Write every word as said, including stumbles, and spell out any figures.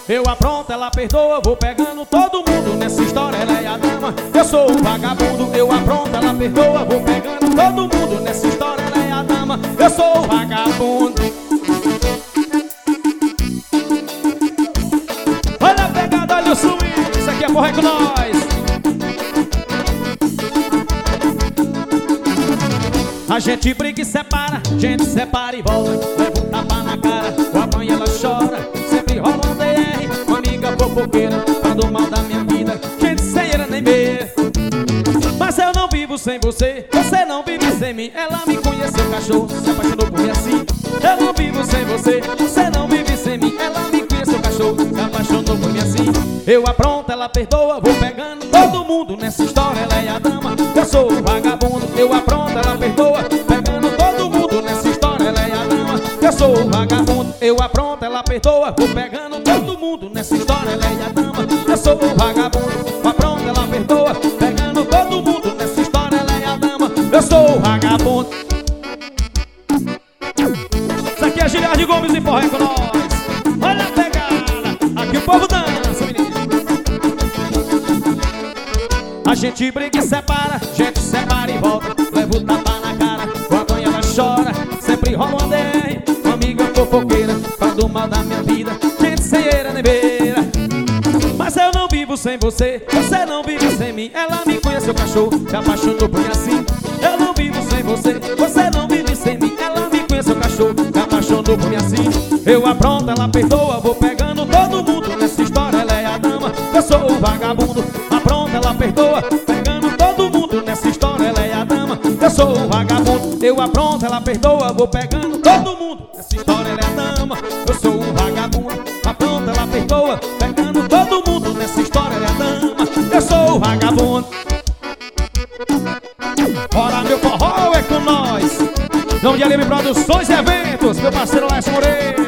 Eu apronto, ela perdoa, vou pegando todo mundo. Nessa história ela é a dama, eu sou o vagabundo. Eu apronto, ela perdoa, vou pegando todo mundo. Nessa história ela é a dama, eu sou o vagabundo. Olha a pegada, olha o swing, isso aqui é porra com nós. A gente briga e separa, a gente separa e volta. Leva um tapa na cara, o apanha ela chora. Sempre rola um D R, uma amiga fofoqueira, falando mal da minha vida, gente sem era nem ver. Mas eu não vivo sem você, você não vive sem mim. Ela me conheceu, cachorro, se apaixonou por mim assim. Eu não vivo sem você, você não vive sem mim. Ela me conheceu, cachorro, se apaixonou por mim assim. Eu apronto, ela perdoa, vou pegando todo mundo. Nessa história ela é a dama, eu sou o vagabundo. Eu apronto, ela perdoa, pegando todo mundo. Nessa história ela é a dama, eu sou o vagabundo. Eu apronto, ela perdoa, vou pegando todo mundo. Nessa história ela é a dama, eu sou o vagabundo. Apronto, ela perdoa, pegando todo mundo. Nessa história ela é a dama, eu sou o vagabundo. Isso aqui é Giliardi Gomes e Forré com nós. Olha a pegada, aqui o povo dança, menino. A gente briga e separa, a gente separa e volta. Leva o tapa na cara, o apanha ela chora. Sempre rola uma D R, uma amiga fofoqueira, falando mal da minha vida, gente sem era nem beira. Mas eu não vivo sem você, você não vive sem mim. Ela me conheceu, cachorro, se apaixonou por mim assim. Eu não vivo sem você, você não vive sem mim. Ela me conheceu, cachorro, se apaixonou por mim assim. Eu apronto, ela perdoa, vou pegando todo mundo. Nessa história ela é a dama, eu sou o vagabundo. Apronto, ela perdoa, pegando todo mundo. Nessa história ela é a dama, eu sou o vagabundo. Eu apronto, ela perdoa, vou pegando todo mundo. Nessa história ela é a dama, eu sou o vagabundo. Apronto, ela perdoa, pegando todo mundo. Nessa história ela é a dama, eu sou o vagabundo. Bora, meu forró é com nós. Não de Alime Produções e Eventos, meu parceiro Lécio Moreira.